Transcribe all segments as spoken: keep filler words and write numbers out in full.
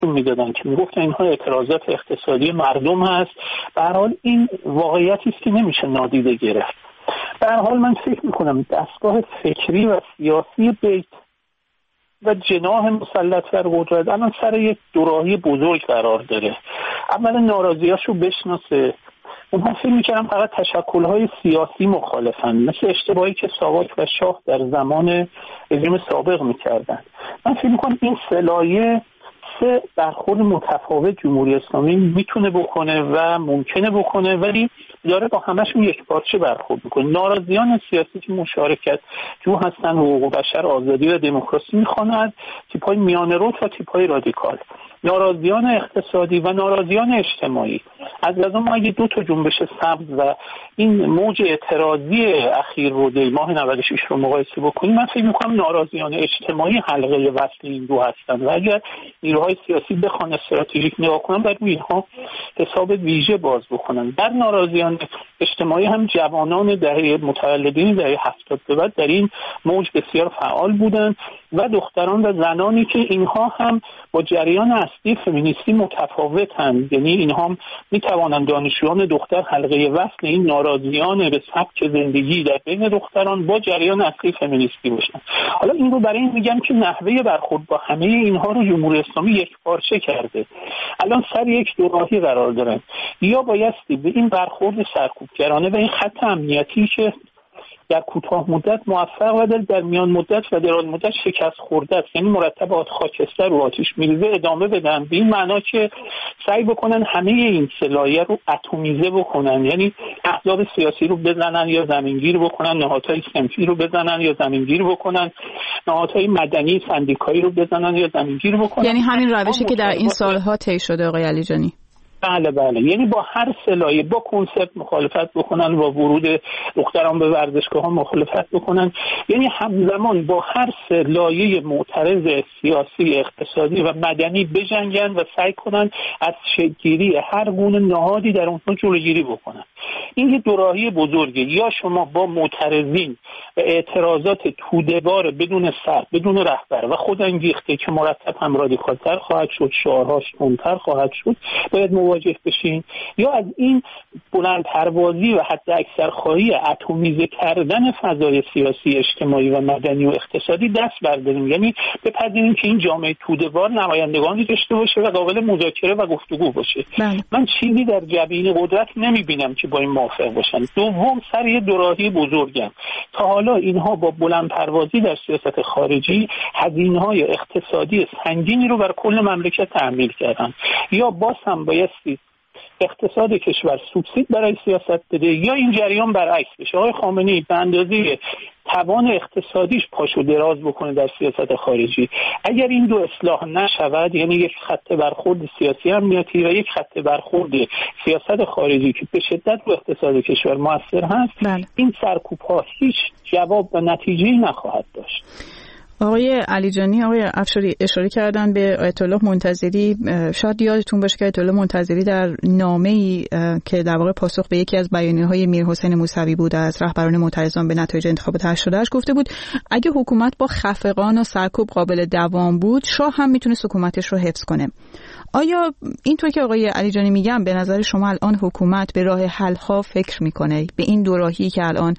میدادن که میگفتن اینها اعتراضات اقتصادی مردم هست. به هر حال این واقعیتی است که نمیشه نادیده گرفت. به هر حال من فکر میکنم دستگاه فکری و سیاسی بیت و جناح مسلط بر قدرت الان سر یک دوراهی بزرگ قرار داره. اولا ناراضیاشو بشناسه. اونها فکر میکردم فقط تشکل‌های سیاسی مخالفن، مثل اشتباهی که ساواک و شاه در زمان رژیم سابق میکردن. من فکر میکنم این سلایه سه برخورد متفاوت جمهوری اسلامی میتونه بکنه و ممکنه بکنه، ولی داره با همشون یک پارچه برخورد میکنه. ناراضیان سیاسی که مشارکت جو هستن، حقوق بشر، آزادی و دموکراسی میخوانند، تیپ‌های میانه رو و تیپ‌های رادیکال. ناراضیان اقتصادی و ناراضیان اجتماعی. از لحاظ ما اگه دو تا جنبش سبز و این موج اعتراضی اخیر رو در ماه نود و شش رو مقایسه بکنیم، من فکر می‌کنم ناراضیان اجتماعی حلقه وصل این دو هستن و اگر نیروهای سیاسی بخوان استراتژیک نگاه کنن باید روی اینها حساب ویژه باز بکنن. در ناراضیان اجتماعی هم جوانان دهه متولدین دهه هفتاد به بعد در این موج بسیار فعال بودند و دختران و زنانی که اینها هم با جریان اصلی فمینیستی متفاوتند، یعنی اینها هم میتوانند دانشجویان دختر حلقه وصل این ناراضیان به سبک زندگی در بین دختران با جریان اصلی فمینیستی باشند. حالا این رو برای این میگم که نحوه برخورد با همه اینها رو جمهوری اسلامی یک پارچه کرده. الان سر یک دوراهی قرار دارن، یا بایستی به این برخورد سرکوبگرانه و این خط امنیتی که در کوتاه مدت موفق و در میان مدت و دراز مدت شکست خورده است، یعنی مرتبات خاکستر رو آتش میریزه، ادامه بدن، به این معنا که سعی بکنن همه این سلایه رو اتمیزه بکنن، یعنی احزاب سیاسی رو بزنن یا زمینگیر بکنن، نهادهای صنفی رو بزنن یا زمینگیر بکنن، نهادهای مدنی سندیکایی رو بزنن یا زمینگیر بکنن. یعنی همین روشی که در این سالها طی شده آقای علیجانی. بله بله، یعنی با هر سلایه، با کنسپت مخالفت بکنن، با ورود دختران به ورزشگاه ها مخالفت بکنن، یعنی همزمان با هر سلایه معترض سیاسی، اقتصادی و مدنی بجنگن و سعی کنن از شکل‌گیری هر گونه نهادی در اونها جلوگیری بکنن. این یه دوراهی بزرگه. یا شما با معترضین و اعتراضات توده‌بار بدون سر، بدون رهبر و خودانگیخته که مرتب هم رادیکال‌تر خواهد شد، شعارهاش تندتر خواهد شد، باید مواجه بشین، یا از این بلند پروازی و حتی اکثر خواهی اتمیزه کردن فضای سیاسی، اجتماعی و مدنی و اقتصادی دست برداریم، یعنی بپذیریم که این جامعه توده‌بار نمایندگانی داشته باشه و قابل مذاکره و گفتگو باشه. بله. من چیزی در جبین قدرت نمیبینم که با این موافق باشن. دوم، سر یه دوراهی بزرگم. تا حالا اینها با بلند پروازی در سیاست خارجی هزینه‌های اقتصادی سنگینی رو بر کل مملکت تحمیل کردن. یا باز هم بایستی اقتصاد کشور سوبسید برای سیاست بده، یا این جریان برعکس بشه. آقای خامنه‌ای به اندازه توان اقتصادیش پاشو دراز بکنه در سیاست خارجی. اگر این دو اصلاح نشود، یعنی یک خط برخورد سیاسی امنیتی و یک خط برخورد سیاست خارجی که به شدت رو اقتصاد کشور مؤثر هست، بله. این سرکوب‌ها هیچ جواب و نتیجه‌ای نخواهد داشت. آقای علیجانی، آقای افشاری اشاره کردن به آیت الله منتظری. شاید یادتون باشه که آیت الله منتظری در نامه‌ای که در واقع پاسخ به یکی از بیانیه‌های میرحسین موسوی بود از رهبران معترضان به نتایج انتخابات هشتاد و هشت گفته بود اگه حکومت با خفقان و سرکوب قابل دوام بود، شاه هم میتونه حکومتش رو حفظ کنه. آیا اینطور که آقای علیجانی میگن به نظر شما الان حکومت به راه حل ها فکر میکنه؟ به این دو راهی که الان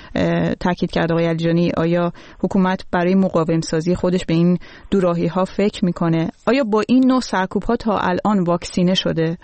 تاکید کرد آقای علیجانی، آیا حکومت برای مقاوم سازی خودش به این دو راهی ها فکر میکنه؟ آیا با این نوع سرکوب ها تا الان واکسینه شده؟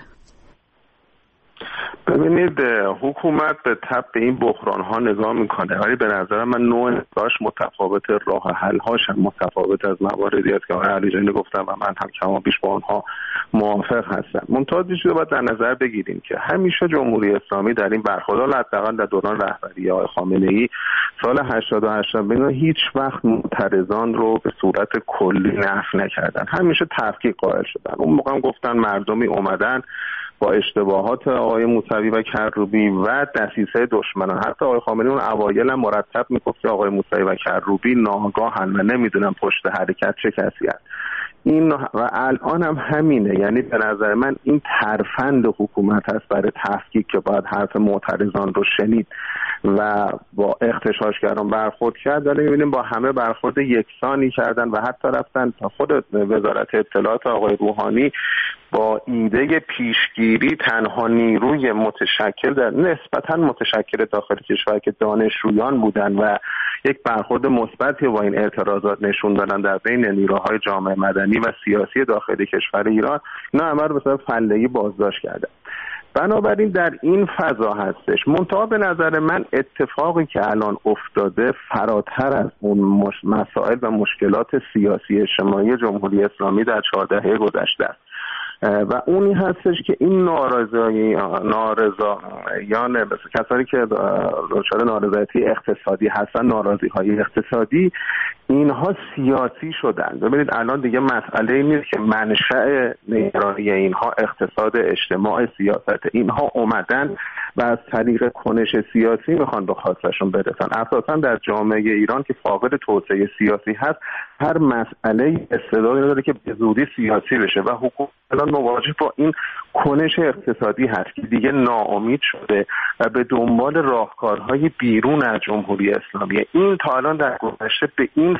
ببینید، حکومت به تب به این بحران ها نگاه میکنه، ولی به نظر من نوع نگاهش متفاوت، راه حل هاش هم متفاوت از مواردی است که آقای علیجانی گفتن و من هم کما بیش با آنها موافق هستم. منتها چیزی رو باید در نظر بگیریم که همیشه جمهوری اسلامی در این برخورد، حداقل در دوران رهبری آقای خامنه‌ای سال هشتاد و هشت هیچ وقت معترضان رو به صورت کلی نفی نکردن، همیشه تفکیک قائل شدن. اون موقع هم گفتن مردمی اومدن با اشتباهات آقای موسوی و کروبی و دسیسه دشمنان. حتی آقای خامنه‌ای اون اوایل هم مرتب میگفت که آقای موسوی و کروبی ناآگاهن و نمیدونن پشت حرکت چه کسی هست. این و الان هم همینه. یعنی به نظر من این ترفند حکومت هست برای تفکیک که باید حرف معترضان رو شنید و با اغتشاشگران برخورد کرد، ولی می‌بینیم با همه برخورد یکسانی کردن و حتی رفتن تا خود وزارت اطلاعات آقای روحانی با ایده پیشگیری تنها نیروی متشکل در نسبتاً متشکل داخل کشور که دانشجویان بودن و یک برخورد مثبتی با این اعتراضات نشون دادن در بین نیروهای جامعه مدنی و سیاسی داخل کشور ایران، اینا همه رو به صورت فله‌ای بازداشت کردن. بنابراین در این فضا هستش. منتها به نظر من اتفاقی که الان افتاده فراتر از اون مسائل و مشکلات سیاسی اجتماعی جمهوری اسلامی در چهار دهه گذشته است و اونی هستش که این نارضایی نارضایان کسانی که دچار نارضایتی اقتصادی هستن، ناراضی‌های اقتصادی، اینها سیاسی شدن. ببینید الان دیگه مسئله این نیست که منشأ نگرانی اینها اقتصاد، اجتماع، سیاست. اینها اومدن و از طریق کنش سیاسی میخوان به خواستشون برسن. اساسا در جامعه ایران که فاقد توسعه سیاسی هست، هر مسئله استعدادی داره که به زودی سیاسی بشه و حکومت الان مواجه با این کنش اقتصادی هست که دیگه ناامید شده و به دنبال راهکارهای بیرون از جمهوری اسلامی. این تا الان در گذشته به این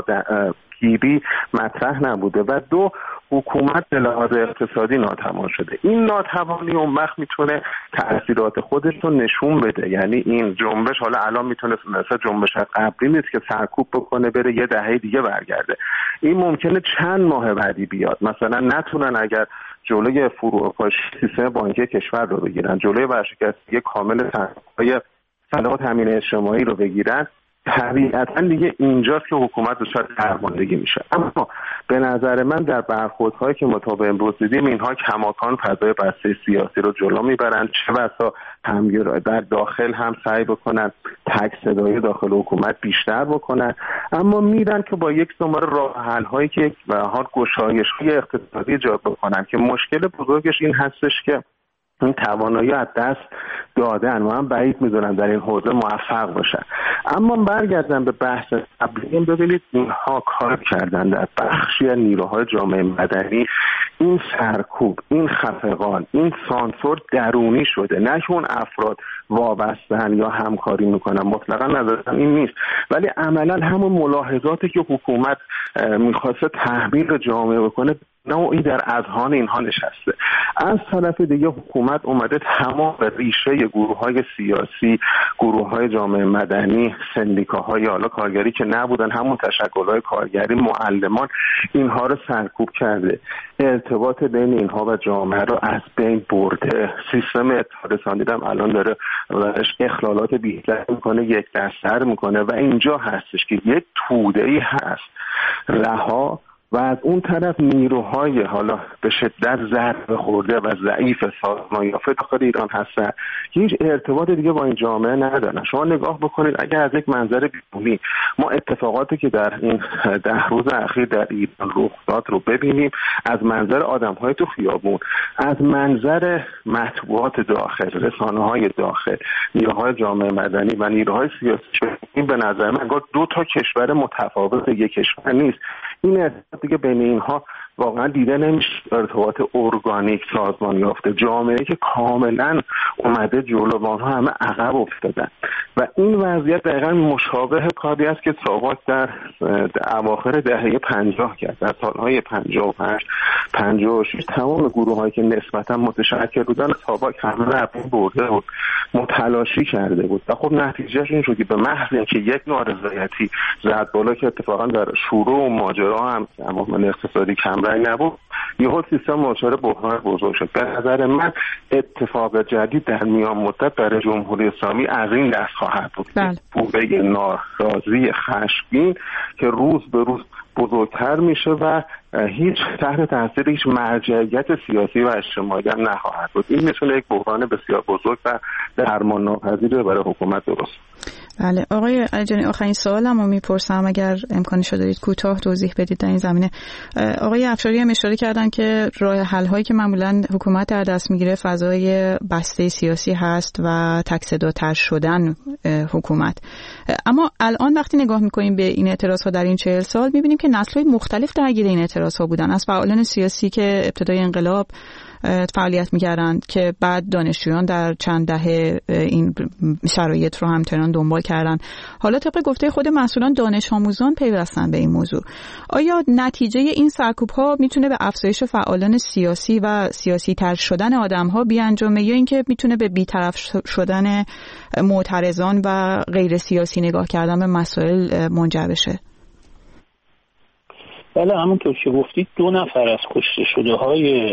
فرادگیری مطرح نبوده و دو، حکومت به لحاظ اقتصادی ناتوان شده. این ناتوانی اون وقت میتونه تأثیرات خودش رو نشون بده. یعنی این جنبش حالا الان میتونه مثلا جنبش قبلی نیست که سرکوب بکنه بره یه دهه دیگه برگرده. این ممکنه چند ماه بعدی بیاد. مثلا نتونن اگر جلوی فروپاشی سیستم بانکی کشور رو بگیرن، جلوی ورشکستگی کامل تامین صلاح تامین اجتماعی رو بگیرن، طبیعتا دیگه اینجاست که حکومت دچار درماندگی میشه. اما به نظر من در برخوردهایی که ما تا به امروز دیدیم، اینها کماکان فضای بسته سیاسی رو جلو میبرن، چه بسا همگرا در داخل هم سعی بکنن تک صدایی داخل حکومت بیشتر بکنن، اما میرن که با یک شماره راه حل هایی که به حال گشایش های اقتصادی ایجاد بکنن که مشکل بزرگش این هستش که این توانایی از دست دادن و من بعید میدونم در این حوزه موفق باشن. اما برگردم به بحث قبلی، ببینید اینها کار کردن در بخشی از نیروهای جامعه مدنی. این سرکوب، این خفقان، این سانسور درونی شده، نه که اون افراد وابسته‌اند یا همکاری میکنن، مطلقا نظرم این نیست، ولی عملا همون ملاحظاتی که حکومت میخواسته تحمیل جامعه بکنه نوعی در اذهان اینها نشسته. از طرف دیگه حکومت اومده تمام ریشه گروه‌های سیاسی، گروه‌های جامعه مدنی، سندیکاهای حالا کارگری که نبودن، همون تشکل‌های کارگری، معلمان، اینها رو سرکوب کرده. ارتباط بین اینها و جامعه رو از بین برده. سیستم اطلاع رسانی دیدم الان داره ازش اخلالات بیشتر میکنه، یک دستر میکنه و اینجا هستش که یک توده‌ای هست رها و از اون طرف نیروهای حالا به شدت ضربه خورده و ضعیف سازمان یافته داخل ایران هستن، هیچ ارتباط دیگه با این جامعه ندارن. شما نگاه بکنید اگر از یک منظر بیرونی ما اتفاقاتی که در این ده روز اخیر در ایران رخ داد رو ببینیم، از منظر آدم‌های تو خیابون، از منظر مطبوعات داخل، رسانه‌های داخل، نیروهای جامعه مدنی و نیروهای سیاسی، این به نظر من دو تا کشور متفاوت یک کشور نیست. این ارتباط دیگه بین اینها واقعا دیده نمیشه، ارتباط ارگانیک سازمان یافته، جامعه که کاملا اومده جلو و آنها همه عقب افتادن و این وضعیت دقیقا مشابه کاری است که ساواک در اواخر دهه پنجاه کرد. در سالهای پنجاه و پنج پنجاه و شش تمام گروه هایی که نسبتا متشکل بودن ساواک همه رو برده بود، متلاشی کرده بود و خب نتیجهش این شد که به محض اینکه یک نارضایتی زد بالا که اتفاقا در شروع و ماجرا هم عوامل اقتصادی کم رنگ نبود، یهو سیستم دچار بحران بزرگ شد. به نظر من اتفاق جدید در میان مدت برای جمهوری اسلامی از این دست خواهد بود. قوه ناراضی خشمگین که روز به روز بزرگتر میشه و هیچ تحت تاثیر هیچ مرجعیت سیاسی و اجتماعی هم نخواهد بود. این میتونه یک بحران بسیار بزرگ و درمان ناپذیر برای حکومت درست. بله آقای علیجانی، آخرین سوالم رو میپرسم اگر امکانش رو دارید کوتاه توضیح بدید در این زمینه. آقای افشاری هم اشاره کردن که راه حل هایی که معمولا حکومت در دست میگیره فضای بسته سیاسی هست و تک صداتر شدن حکومت. اما الان وقتی نگاه میکنیم به این اعتراض ها در این چهل سال میبینیم که نسل‌های مختلف درگیر این اعتراض ها بودن، از فعالان سیاسی که ابتدای انقلاب فعالیت می‌کردند که بعد دانشجویان در چند دهه این شرایط رو همچنان دنبال کردن. حالا طبق گفته خود مسئولان دانش آموزان پیوستن به این موضوع. آیا نتیجه این سرکوب‌ها میتونه به افزایش فعالان سیاسی و سیاسی تر شدن آدم‌ها بیانجامه یا اینکه میتونه به بی‌طرف شدن معترضان و غیر سیاسی نگاه کردن به مسائل منجر بشه؟ بله همونطور که گفتید دو نفر از کشته شده های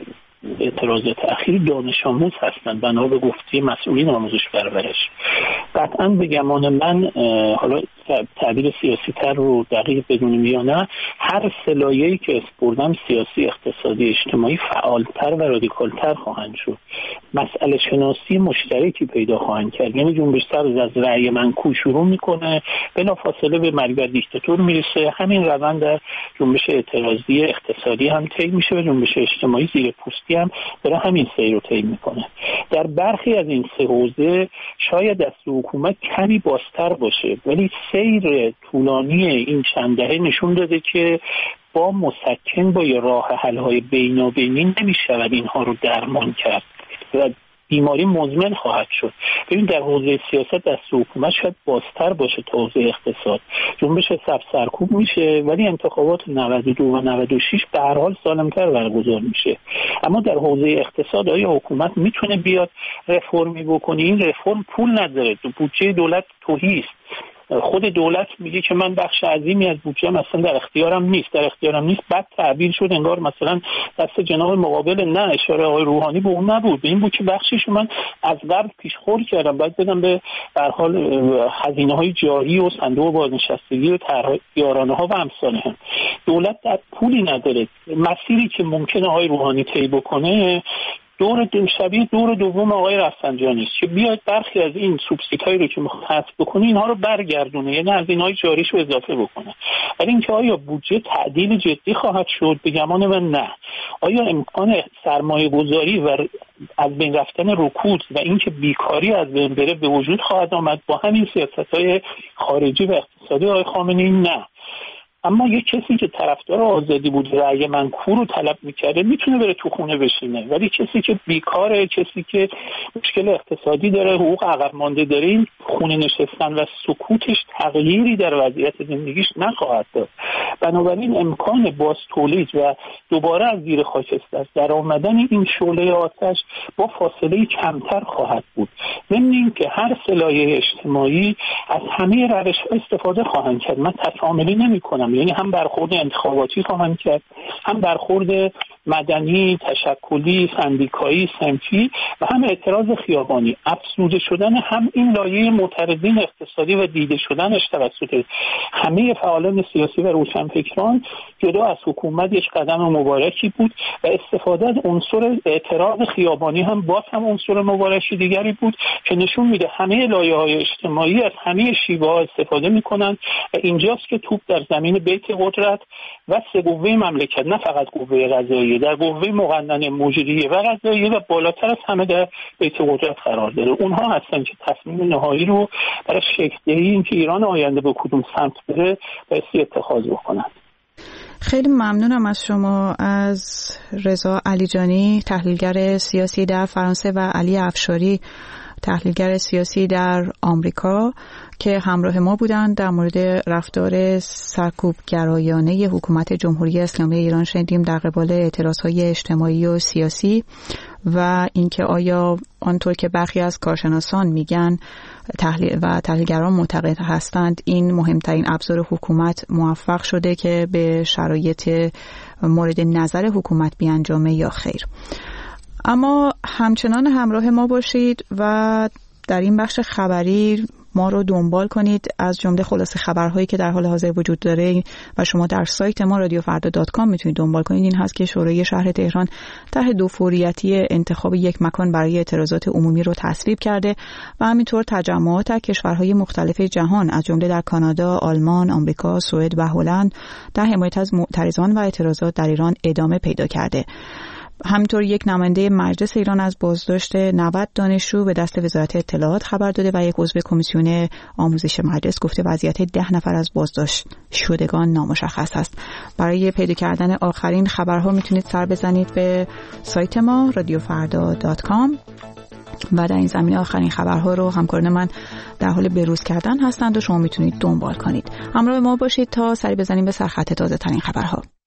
اعتراضات اخیر دانش آموز هستند بنا به گفته مسئولین آموزش پرورش. قطعا به گمان من، حالا تعبیر سیاسی تر رو دقیق بدونیم یا نه، هر سلایه‌ای که اسپردن سیاسی، اقتصادی، اجتماعی فعالتر و رادیکالتر خواهند شد. مسئله شناسی مشترکی پیدا خواهند کرد. یعنی جنبش سبز از رأی منکو شروع میکنه، بلافاصله به مرگ بر دیکتاتور میرسه. همین روند در جنبش اعتراضی اقتصادی هم طی میشه و جنبش اجتماعی زیر پوستی هم داره همین سیر رو طی میکنه. در برخی از این سه حوزه شاید دست حکومت کمی بازتر باشه، ولی سیر طولانی این چند دهه نشون داده که با مسکن با یه راه حل‌های بینابینی نمیشود اینها رو درمان کرد و بیماری مزمن خواهد شد. ببین در حوزه سیاست دست حکومت شاید بازتر باشه تا حوزه اقتصاد. جنبش سبز سرکوب میشه ولی انتخابات نود و دو و نود و شش به هر حال سالم‌تر برگزار میشه. اما در حوزه اقتصاد آیا حکومت میتونه بیاد رفرمی بکنه؟ این رفرم پول نداره، تو بودجه دولت توهی است. خود دولت میگه که من بخش عظیمی از بودجه مثلا در اختیارم نیست در اختیارم نیست بعد تعبیر شد انگار مثلا دست جناب مقابل. نه، اشاره آقای روحانی به اون نبود، به این بود که بخشش من از قبل پیشخور کردم، باید بدم به هر حال هزینه‌های جاری و صندوق بازنشستگی و طرح یارانه ها و امثال هم. دولت در پولی نداره. مسیری که ممکنه آقای روحانی طی بکنه دور شبیه دور دوم آقای رفسنجانی است که بیاد برخی از این سوبسیدهایی رو که میخواد حذف بکنه اینها رو برگردونه، یعنی از اینهای جاریش رو اضافه بکنه. ولی اینکه آیا بودجه تعدیل جدی خواهد شد؟ به گمان من نه. آیا امکان سرمایه گذاری و از بین رفتن رکود و اینکه بیکاری از بین بره به وجود خواهد آمد با همین سیاست‌های خارجی و اقتصادی آقای خامنه‌ای؟ نه. اما یک کسی که طرفدار آزادی بود رأی منکور رو طلب میکرده میتونه بره تو خونه بشینه، ولی کسی که بیکاره، کسی که مشکل اقتصادی داره، حقوق عقب مانده داره، این خونه نشستن و سکوتش تغییری در وضعیت زندگیش نخواهد داد. بنابراین امکان باز تولید و دوباره از زیر خاکستر در آمدن این شعله آتش با فاصله کمتر خواهد بود. ضمن اینکه هر سلایه اجتماعی از همه روش‌ها استفاده خواهند کرد. من تکاملی نمی‌کنم، یعنی هم برخورد انتخاباتی خواهند کرد، هم برخورد مدنی، تشکلی، سندیکایی، صنفی و هم اعتراض خیابانی. افزوده شدن هم این لایه معترضین اقتصادی و دیده شدنش توسط همه فعالان سیاسی و روشنفکران جدا از حکومت یک قدم مبارکی بود و استفاده از عنصر اعتراض خیابانی هم باز هم عنصر مبارکی دیگری بود که نشون میده همه لایه‌های اجتماعی از همه شیوه‌ها استفاده میکنن و اینجاست که توپ در زمین بیت قدرت و سه قوه مملکت، نه فقط قوه قضاییه، در قوه مقننه مجریه و قضاییه و بالاتر از همه در بیت قدرت قرار داره. اونها هستن که تصمیم نهایی رو برای شکل‌دهی اینکه ایران آینده به کدوم سمت بره بایستی اتخاذ بکنن. خیلی ممنونم از شما، از رضا علیجانی تحلیلگر سیاسی در فرانسه و علی افشاری تحلیلگر سیاسی در آمریکا که همراه ما بودند. در مورد رفتار سرکوبگرایانه حکومت جمهوری اسلامی ایران شنیدیم در قبال اعتراضهای اجتماعی و سیاسی و اینکه آیا آنطور که برخی از کارشناسان میگن تحلیل و تحلیلگران معتقد هستند این مهمترین ابزار حکومت موفق شده که به شرایط مورد نظر حکومت بیانجامه یا خیر. اما همچنان همراه ما باشید و در این بخش خبری ما رو دنبال کنید. از جمله خلاصه خبرهایی که در حال حاضر وجود داره و شما در سایت ما رادیو فردا دات کام میتونید دنبال کنید این هست که شورای شهر تهران طرح دو فوریتی انتخاب یک مکان برای اعتراضات عمومی رو تصویب کرده و همینطور تجمعات در کشورهای مختلف جهان از جمله در کانادا، آلمان، آمریکا، سوئد و هلند در حمایت از معترضان و اعتراضات در ایران ادامه پیدا کرده. همینطور یک نماینده مجلس ایران از بازداشت نود دانشجو به دست وزارت اطلاعات خبر داده و یک عضو کمیسیون آموزش مجلس گفته وضعیت ده نفر از بازداشت شدگان نامشخص است. برای پیدا کردن آخرین خبرها میتونید سر بزنید به سایت ما رادیو فردا دات کام و در این زمینه آخرین خبرها رو همکاران من در حال بروز کردن هستند و شما میتونید دنبال کنید. همراه ما باشید تا سری بزنیم به سرخط تازه ترین خبرها.